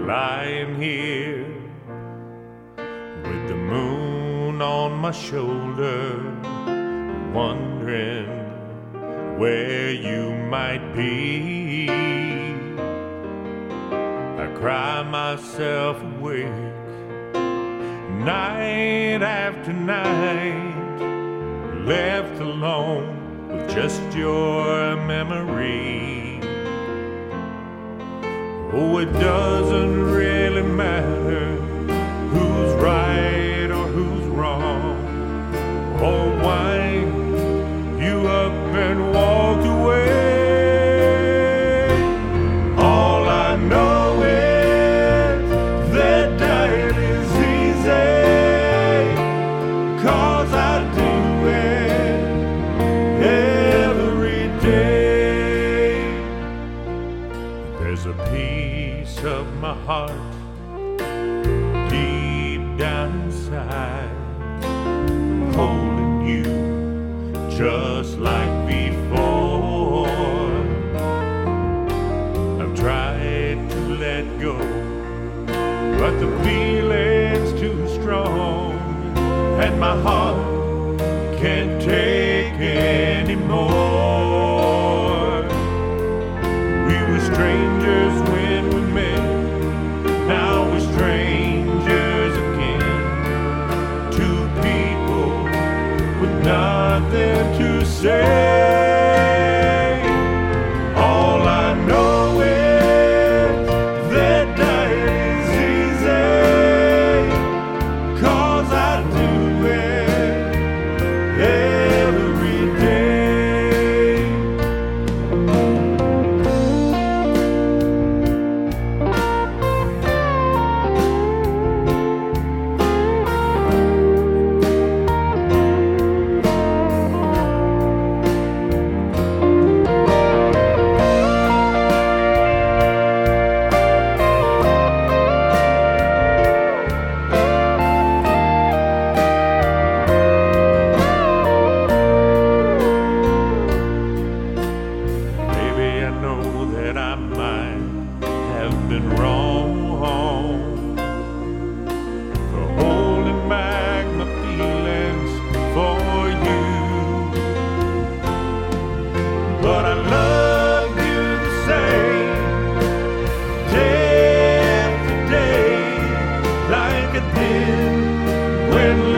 lying here with the moon on my shoulder, wondering where you might be. I cry myself awake night after night, left alone with just your memory. Oh, it doesn't really matter who's right or who's wrong, or why you up and walked away. All I know is that dying is easy, 'cause I do it every day. There's a piece of my heart deep down inside, holding you just like before. I've tried to let go, but the feeling's too strong, and my heart can't take anymore. We were strangers when we met, now we're strangers again. Two people with nothing to say. All I know is that dying is easy, 'cause I do it every day. Maybe I know that I might have been wrong for holding back my feelings for you, but I love you the same, day after day, like I did when